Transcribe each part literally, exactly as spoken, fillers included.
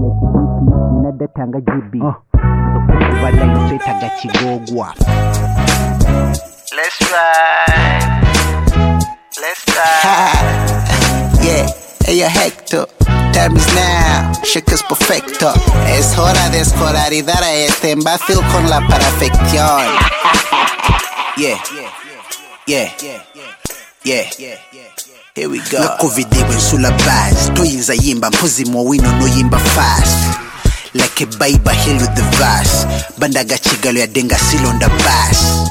Tanga G B. Uh. So kuba line straight aga chigogwa. Let's ride. Let's ride. Yeah, hey yo Hector. Time is now. Shakers perfecto. Es hora de escolarizar a este imbécil con la perfección. Yeah. Yeah. Yeah. Here we go. Look over there when sulla base. Toyinza yimba mpozi mo wino no yimba fast. Like a Bible hill with the verse. Bandaga chigalo ya denga silonda bass.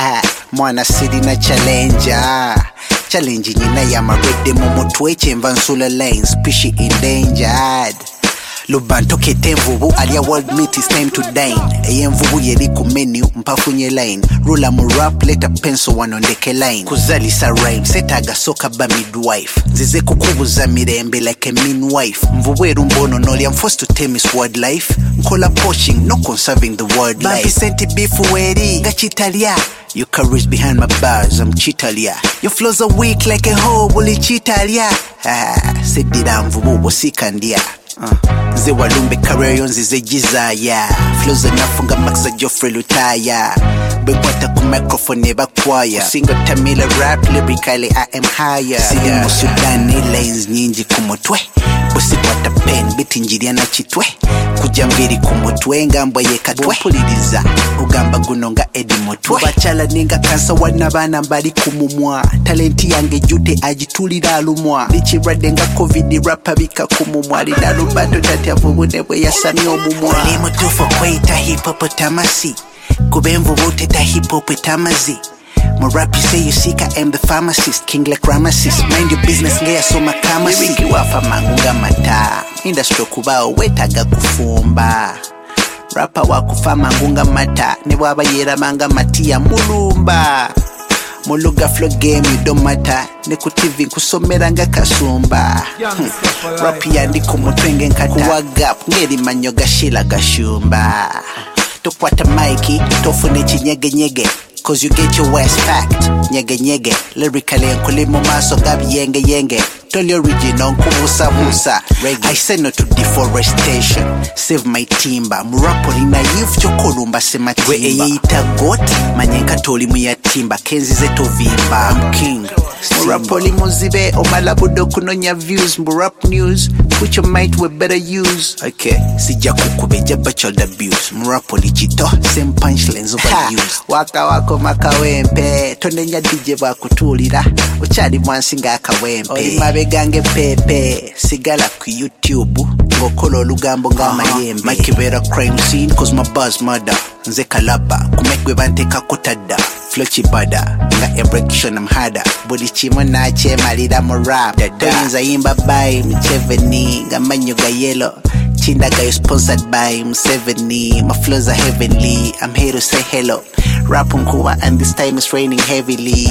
Mwana city na challenger. Challenge nyina ya marede momo tweche mvansula lane. Species endangered. Lubanto ketemvubu alia world meet is time to dine. Eye mvubu yeriku menu mpafunye line. Rula mu rap leta pencil wanondeke line. Kuzalisa rhyme setaga soka ba midwife. Zize kukubuza mirembe like a midwife. Mvubu erumbono noli I'm forced to tame his word life. Nkola poaching no conserving the word life. Bambi senti bifu weri ngachitalia. Your courage behind my bars, I'm chitalia. Your flows are weak like a hoe, bully chitalia. Ah, sedira mvubu wosikandia. Uh. Ze walumbe career yonzi ze jizaya. Flows anafunga max za Geoffrey Lutaya. Begwata ku microphone eba choir. Single Tamila rap lyrically I am higher. Sili mu Sudani lanes nyinji kumutwe. Bosi kwata pen biti njiri na chitwe. Kujambiri kumutwe ngambwa yekatwe. Puliriza ugamba gunonga edi motwe. Bachala ninga kansa wana bana mbali kumumwa. Talenti yange jute ajitulira alumwa. Lichirade nga covid rapper bika kumumwa. Lidalu bato tati avubune bwe yasami omumwa. Oli mutufo kweita hippopotamasi. Kubemvu wote ta hippopotamasi. My rap you say you seek, I am the pharmacist. King like Ramesses. Mind your business ngeya soma kama si. Wiki wafa mangunga mata. Industry kubao wetaga kufumba. Rapper wakufa mangunga mata. Ne waba yera manga matia mulumba. Muluga flow game you don't matter. Neku T V kusomera nga kasumba. hmm. Rap yandi kumutwenge nkata. Kuwa gap ngeri manyo gashila gashumba. Tukwata maiki tofune chinyege nyege. Cause you get your ass packed. Nyege nyege. Lyrically nkulimo maso gabi yenge yenge. Tell your original nkubusa busa. I say no to deforestation. Save my timber. Murapoli naive chokolumba sema timba. We eye ita got. Manyenka toli muya timba. Kenzi zeto vimba. I'm king. Murapoli muzibe. Omalabudo kunonya views. Murap news. Put your might we better use. Okay. Sija kukube jaba child abuse. Murapoli chito. Same punchlines overused. Waka wako makawempe. Tonenya D J wakutulira. Uchadi mwansinga akawempe. Olimabe gange pepe. Sigala ku YouTube. Ngokolo lugambo nga mayembe. Makibera crime scene. Cause my buzz murder. Nze kalaba. Kumekwe bante kakutada. Flochi bada. Nga ebrekishon am hada. Budi chimo nache malida mo rap. Toyinza yimba by Mcheveni. Nga manyo ga yellow. Chinda guy sponsored by Museveni. My flows are heavenly. I'm here to say hello. Rap unkuwa and this time it's raining heavily.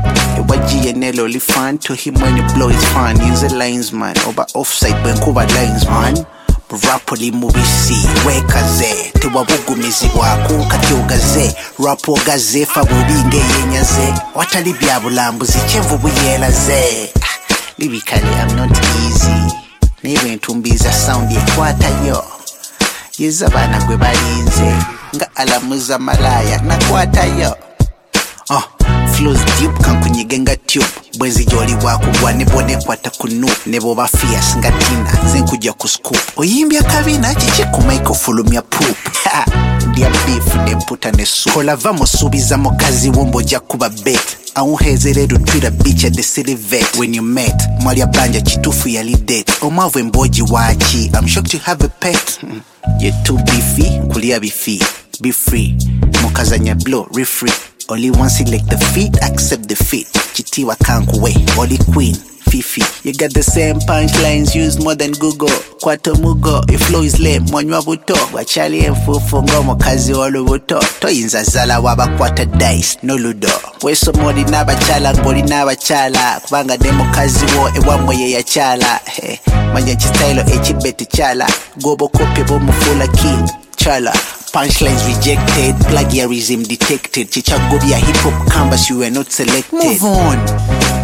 Waji Yanelo li fan to him when you blow is fun. Use the lines man. Oba offside when kuba lines man. Rapoli mubisi weka ze. Tewa bugu mizi waku kati ugaze. Rapo gaze fa bubinge yenya ze. Watali biabulambu zichevu buyela ze. Lyrically I'm not easy. Niwe ntumbiza sound ye kwata yo. Yeza bana gwe balinze. Nga alamuza malaya na kwata yo. Oh, flows deep kankunyigenga tube. Bwenzi joli wakugwa nebone kwata kunu. Nebo ba fierce ngatina zenkuja kuscoop. Oyimbya kabina chichiku maiko fulumya poop. Ha, dia beef nemputa ne soup. Kola vamo subiza mokazi wombo jakuba bet. Auhezeredo Twitter bitch at the city vet. When you met, Maria Banja chitufu ya lidate. Omavwe mboji wachi, I'm shocked you have a pet. You're too beefy, kulia beefy. Be free, mokazanya blow, refree. Only one select the feet, accept defeat. Chitiwa kankuwe, Oli Queen, Fifi. You got the same punchlines used more than Google. Kwato mugo, your flow is lame, mwanywa buto. Wachali enfufu ngomo kazi wolu buto. Toyinza zala waba kwata dice, no ludo. Weso modi naba chala, ngoli naba chala. Kubanga demo kazi wo, ewa mwe ya chala. Hey, manya chistylo echi beti chala. Gobo kopye bomu fula king, chala. Punchlines rejected, plagiarism detected. Chichagobia hip hop canvas, you were not selected. Move on.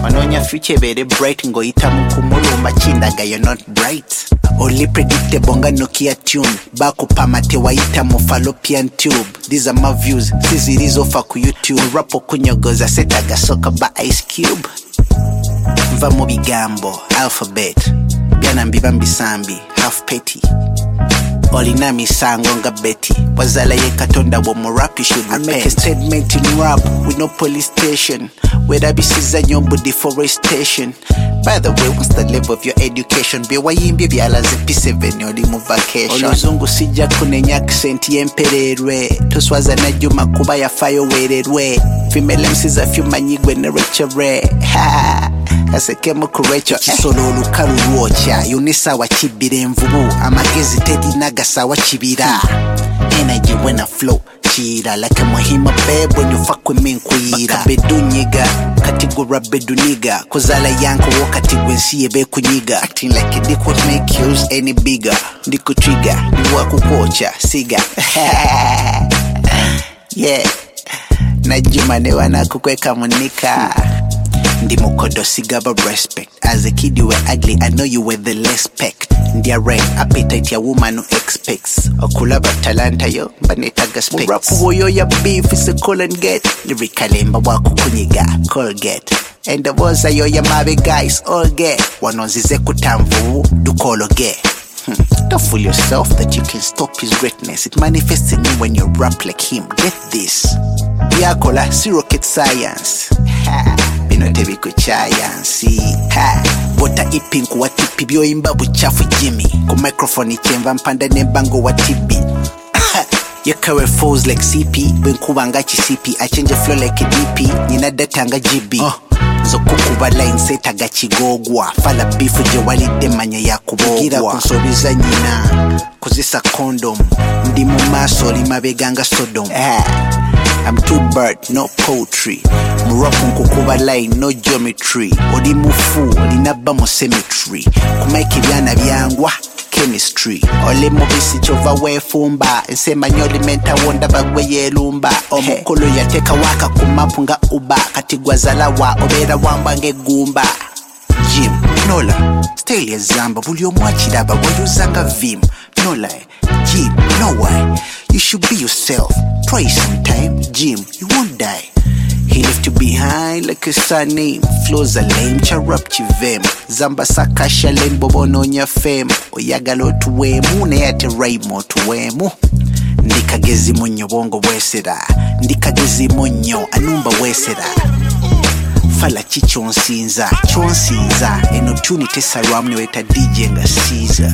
Ononya future very bright ngoita mukumulumba chindaga you're not bright. Only predictable nga Nokia tune. Baku pamate waita mu fallopian tube. These are my views. Sizirizo fa ku YouTube. Rapo kunyogoza setaga soka ba Ice Cube. Mva mu bigambo alphabet. Byana mbibambi sambi half petty. Olina misango nga Betty. Wazala ye katonda wo mu rap you should repent. I make a statement in rap with no police station. Whether bisiza nyombo deforestation. By the way, what's the level of your education? Be wayimbi byalaze P seven oli mu vacation. Oluzungu sijja kunenya accent yempererwe. Toswaza na juma kuba yafayo wererwe. Female M Cs afyumanyigwe ne rechere. Ha. Asekemo kurecho kisolo lukalu ruocha. Yunisa wa chibire envubu. Amagezi tedi nagasa wa chibira. Energy when I flow. Chira like a Mohima babe when you fuck with me nkuira. Bedu nyiga, katigura bedu niga. Kozala yanko wakati wensiye be kunyiga. Acting like a dick would make yours any bigger. Ndiku trigger, niwa kukocha, siga. Yeah, najuma ne wana kukweka munika. Ndi mukodo sigaba respect. As a kid you were ugly, I know you were the less pecked. Ndia rain, appetite ya woman who expects. Okulaba talanta yo, banetaga specs. Murapu woyo ya beef is a call and get. Lyrically mba waku kunyiga, Colgate. And the was a yo ya mabe guys, all get. Wanonzize kutamvu, do kolo get. Hmm. Don't fool yourself that you can stop his greatness. It manifests in you when you rap like him. Get this. Yakola, si rocket science. Ha. Binotebi kuchayansi. Ha. Bota ipinku wa tipi. Bio imba buchafu Jimmy. Ku microphone ichemva mpanda nembango wa tibi. Yakawe foes like C P. Benkuba ngachi C P. I change the flow like a D P. Nina data nga G B. Uh. Zokukuba line seta gachigogwa. Fala bifu je wali demanya ya kubogwa. Gira kunsobiza nyina. Kuzisa condom. Ndi mu maso limabeganga Sodom. Ah. I'm too bird, no poetry. Murapu nkukuba line, no geometry. Odi mufu, olinaba mu symmetry. Kumeki byana byangwa, chemistry. Ole mubisi chova wefumba. Nsema nyoli menta wonda bagwe yelumba. Omukolo yateka waka kumapu nga uba. Katigwa zalawa, obera wamba nge gumba. Jim, Nola, stay ya zamba. Bulyo mwachiraba, wayuzanga vim. Nola, Jim, no why. You should be yourself. Pray sometime, Jim, you won't die. He left you behind like a son name. Flows a lame, charap chivem. Zamba sakasha len bobo nonya fame. Oyagalo tuwemu, neyate raimo tuwemu. Ndikagezi munyo bongo wesera. Ndikagezi munyo anumba wesera. Fala chicho nsinza, chonsinza. Eno tuni tesa ramne weta D J nga Caesar.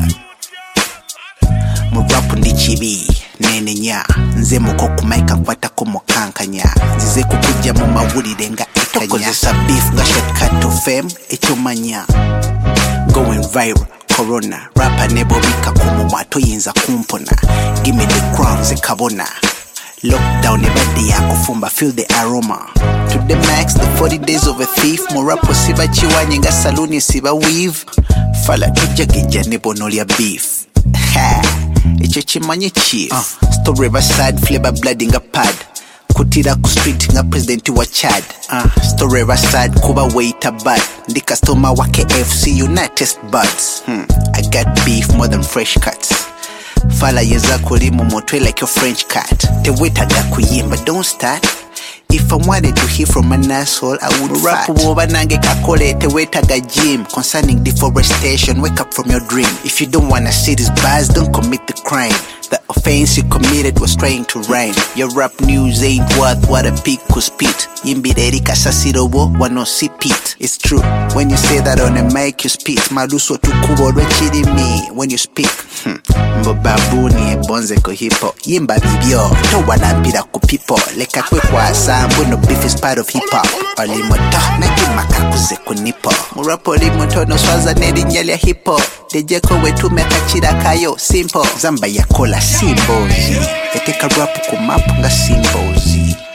Murapu ndi chibi, nene nya. Nze muko kumaika kwata kumokankanya. Nzize kukuja mu mawulire nga ekanya. Tokozesa beef nga shortcut to fame, echo manya. Going viral, corona. Rapper nebo bika kumumwa toyinza kumpona. Give me the crown ze kabona. Lockdown ebadi ya kufumba, feel the aroma. To the max, the forty days of a thief. Murapu siba chiwanye nga saluni siba weave. Fala kija kija nebo nolia beef. Ha. Echo chimanyi chief. uh. Story Riverside, flavor blood inga pad. Kutira ku street nga president wa Chad. uh. Story Riverside, kuba waiter bad. Ndi customer wa K F C, United Buds. hmm. I got beef more than fresh cuts. Fala yeza kuli mu motwe like your French cat. Te weta ga kuyimba, don't start. If I wanted to hear from an asshole, I would rap over nange kakole te weta ga gym. Concerning deforestation, wake up from your dream. If you don't wanna see these bars, don't commit the crime. The offense you committed was trying to rhyme. Your rap news ain't worth what a pig could spit. Yimbireri kasasirobo wano sipit. It's true, when you say that on a mic you spit. Maluso tukubo rechiri me when you speak. hmm. Mbo babuni ebonze ko hip-hop. Yimba bibyo, to wanampira ku people. Leka kwe kwa sambu no beef is part of hip-hop. Olimoto, na jimaka kuze kunipo. Murapo olimoto no swaza neri nyali ya hip-hop. Dejeko wetu mekachira kayo, simple. Zamba ya kola simbozi. Eteka rap kumapu nga simbozi.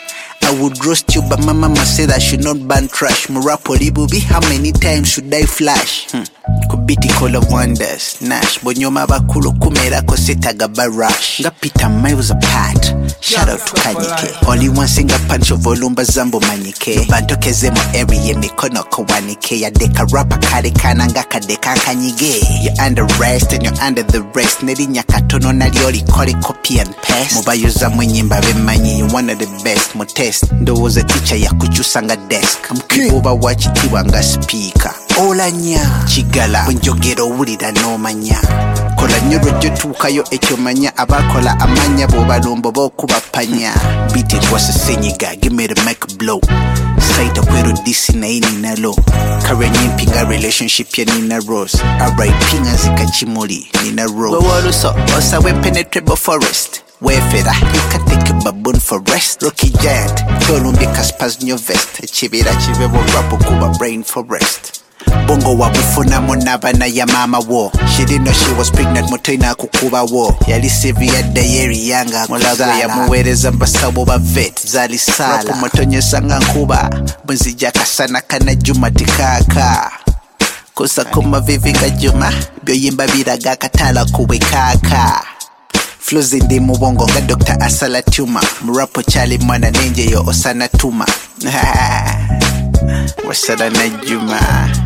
I would roast you, but my mama said I should not ban trash. Murapoli bubi, how many times should I flash? Hmm. Kubiti call of wonders, Nash. Bonyoma bakulu kumera kosetaga barash. Nga Peter miles apart. Shout out to Kanyike. Only one single punch of volumba zambo manike. Bantokeze mo area mikono kawanike. Ya deka rapa kare kananga kadeka kanyige. You're under arrest and you're under the rest. Neri nyakatono naliori kore copy and paste. Mubayoza mwenyimba bemanyi, you one of the best. Mo test, ndo was a teacher ya kuchusanga desk. Mkibuba wachitiwa nga speaker. Ola nya chigala bunjogero wulira no manya kola nyoro jotukayo ekyo manya abakola amanya bo balombo bokubapanya beat it was a senyiga give me the mic blow saita kwero disi na ini nalo karenyi pinga relationship ya Nina Rose alright pinga zikachimuli Nina Rose wawalo so osa we penetrable forest Wefera, you can take a baboon for rest. Rocky giant, Columbia spaz new vest. Chibira chivevo rapo kuba brain for rest. Bongo wabufuna monaba na ya mama wo. She didn't know she was pregnant motoina kukuba wo. Yali severe dayeri yanga molago ya muwereza mbasabo ba vet zali sala. Rapo motonye sanga nkuba Bunzija kasana kana juma tikaka. Kosa kuma vivinga juma Byo yimba biraga katala kuwe kaka. Flows in the mubongo ga Doctor Asala Tuma. Murapo chali mwana nenje yo osana tuma. Wasada na juma.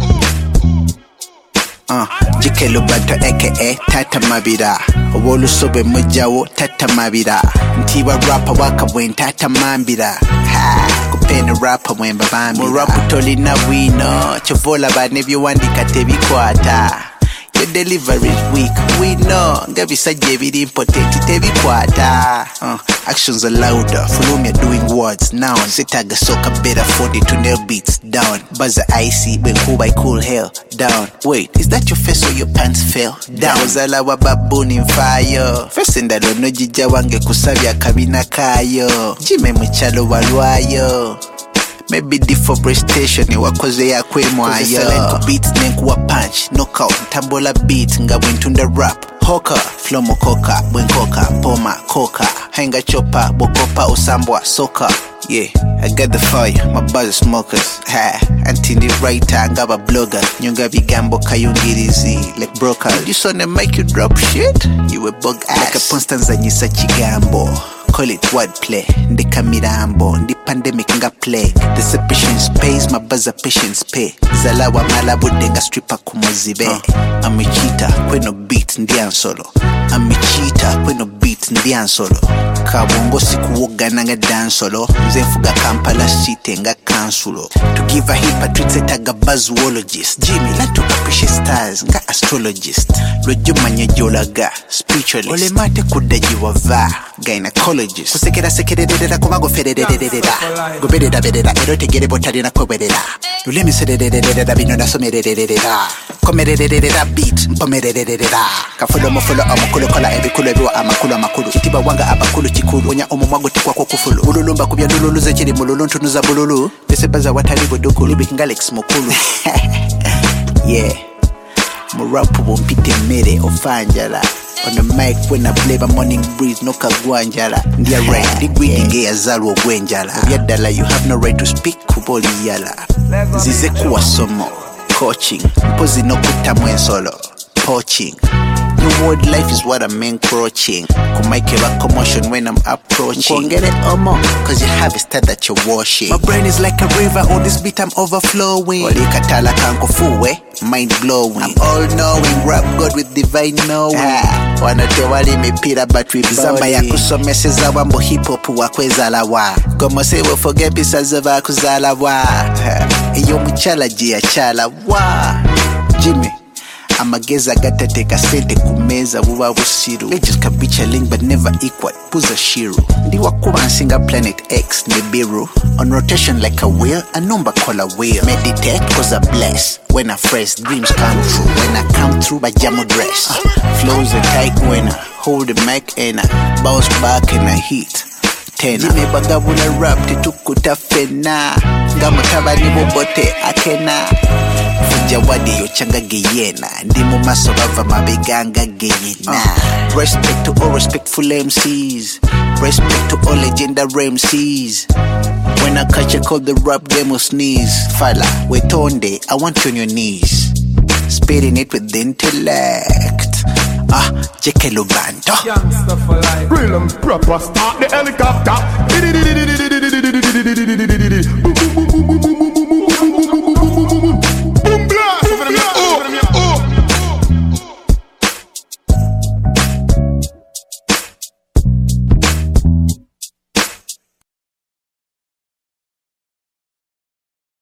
Uh, Jikelo Banto aka Tata Mabira. Owolu sobe mujawo Tata Mabira. Ntiwa rapper waka wen Tata Mambira. Ha, kupene rapper wen babambira. Murapo toli na wino. Chovola ba nebyo wandika tebi kwata. Your delivery is weak, we know. Gabi sajebidi impotenti tebi kwata. Uh, actions are louder, Fulumia doing words now. Sitaga soka better forty to nail beats down. Buzzer icy, Benkuba cool hell down. Wait, is that your face or your pants fell down? Zala wa baboon in fire. First in that no jija wange kusabya kabina kayo. Jime mchalo walwayo. Maybe deforestation ni wakoze ya kwe mwayo. Kuzisalenko beats nenkuwa punch, knockout, tambola beat, nga wintunda rap. Hoka, flomo koka, bwenkoka, poma, koka. Henga chopa, bokopa, usambwa, soka. Yeah, I got the fire, my buzz smokers. Ha, antindi writer, ngaba blogger. Nyonga vigambo kayungirizi, like broker. You saw them make you drop shit? You a bug ass. Like a Ponstanza nyisa chigambo. Call it wordplay, ndika mirambo, ndi pandemic nga plague. The patience pays, my buzzer patience pay. Zalawa malabu denga stripper kumuzibe. uh. I'm a cheater, kweno beat ndi ansolo. I'm a cheater, kweno beat ndi ansolo. Kabongo sikuwoga nanga dansolo. Mzenfuga Kampala city nga kansulo. To give a hip a treat setaga buzzologist. Jimmy lanto kapishe stars nga astrologist. Rojo manyajolaga spiritualist. Ole mate kudajiwa va gynecologist. Kusekera sekererera kumago ferererera. Goberera berera erote gere botari na koberera. Lulemi serererera bino na somerererera. Komerererera beat mpomerererera. Kafulo mofolo amakulu kola ebikulo ebiwa amakulu amakulu. Kitiba wanga abakulu chikulu. Onya omumwago tikwa kwa kufulu. Ululumba kubya lululu zechiri mululu ntunuza bululu. Besebaza watalibo duku libi ngalex mukulu. Yeah. Murapu bompite mere ofanjala. On the mic when I play my morning breeze no kagwanjala. Ndia right, the greedy gay azalwa gwenjala. Yadala you have no right to speak kuboli yala. Zize kuwa somo, coaching. Mpozi no kutamwe solo, poaching. New world life is what I'm encroaching. Kumaike ba commotion when I'm approaching. Get it omo, cause you have a stat that you're washing. My brain is like a river, on this beat I'm overflowing. Oli katala kanko fuwe, mind blowing. I'm all knowing, rap God with divine knowing. Ah, wanote wali mipira but we zamba ya kusomeseza wambo hip hop wakwezala wa. Gomo se wo forget pisa zava kuzala wa. Iyo mchala jia chala wa. Jimmy amageza gatateka sente kumeza buba busiru. Legends can be challenged but never equal. Puza shiru. Ndiwa kuba nsinga planet X Nibiru. On rotation like a wheel, a number call a wheel. Meditate cause I bless. When I fresh, dreams come true. When I come through, by jamo dress. Uh, flows a tight winner. Hold the mic and I bounce back and I hit. Tena Jimmy bagabula rap titukuta fena. Gamo tabani bobote akena. Jawadi yo changa geyena. Ndimo maso bava mabeganga geyena. uh, Respect to all respectful M Cs. Respect to all legendary M Cs. When I catch a cold, the rap game will sneeze. Fala, wait on day, I want you on your knees. Spitting it with intellect. Ah, Jeke Lubando. Youngster for life. Real and proper, start the helicopter.